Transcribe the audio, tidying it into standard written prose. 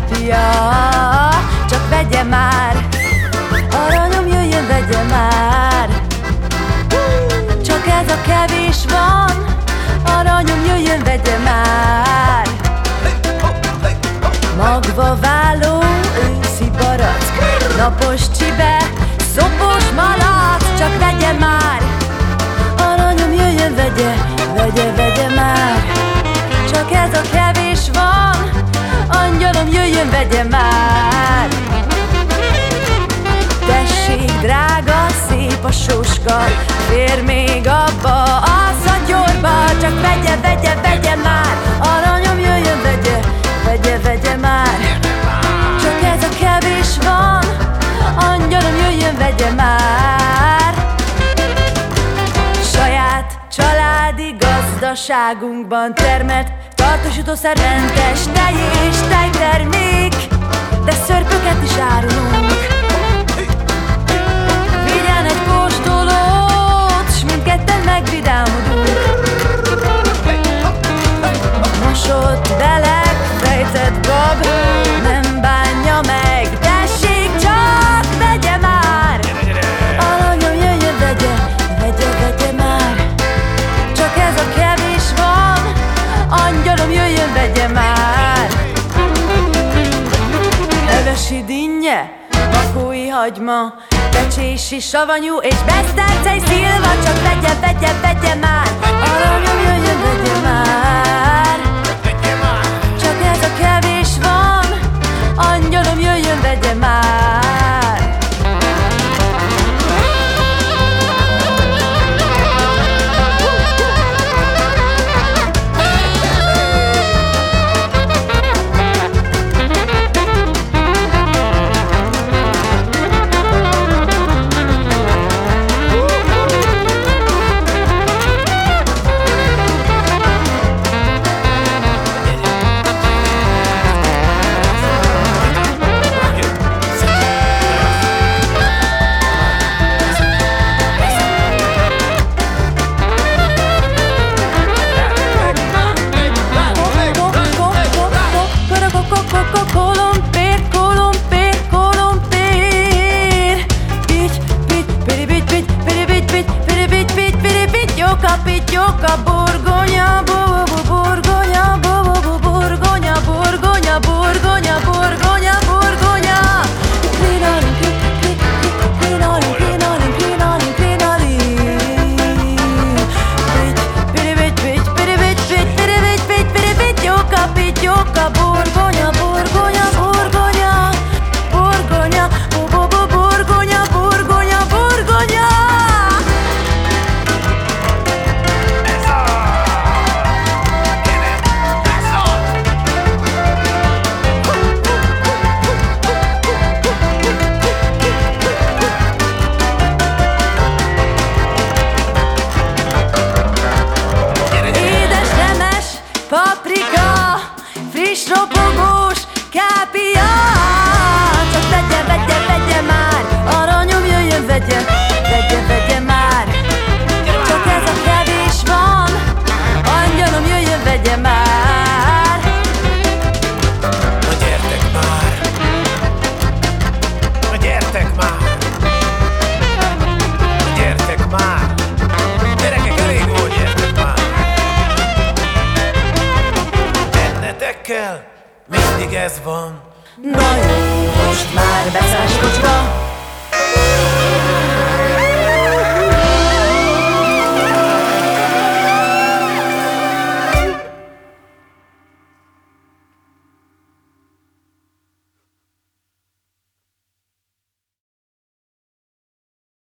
kápja, csak vegye már. Aranyom, jöjjön, vegye már. Csak ez a kevés van. Aranyom, jöjjön, vegye már. Magva váló, őszi barack, napos csibe, szopos malac, csak vegye már. Aranyom, jöjjön, vegye, vegye, vegye már. Csak ez a kevés van. Angyalom, jöjjön, vegye már. Tessék, drága, szép a sóska, fér még abba a szatyorba, csak vegye, vegye, vegye már. Aranyom, jöjjön, vegye, vegye, vegye már. Csak ez a kevés van. Angyalom, jöjjön, vegye már. Saját családi gazdaságunkban termelt tartósítószermentes tej és tejtermék, de szörpöket is árulunk. Vigyen egy kóstolót, s mindketten megvidámodunk. Mosott belek, fejtett gab, nem bánja meg. Tessék, csak vegye már. Aranyom, jöjjön, vegye, vegye, vegye már. Csak ez a kevés van. Angyalom, jöjjön, vegye már. Levesi dinnye, makói hagyma, becsési savanyú és besztercei szilva, csak vegye, vegye, vegye már. Aranyom, jöjjön, vegye már. Csak ez a kevés van. Angyalom, jöjjön, vegye már. Pityoka, burgonya, burgonya, burgonya, burgonya, burgonya, burgonya, burgonya. Klinalin, klinalin, klinalin, klinalin, klinalin. Pityoka, pityoka, burgonya, burgonya, burgonya, burgonya, burgonya, burgonya, burgonya. Paprika, friss ropogós kápia, csak vegye, vegye, vegye már. Aranyom, jöjjön, vegye, vegye, vegye már. Csak ez a kevés van. Angyalom, jöjjön, vegye már. Na gyertek már! Na gyertek már! Na gyertek már! Gyerekek, elég volt, gyertek már! Mindig ez van. Na jó, most már beszállsz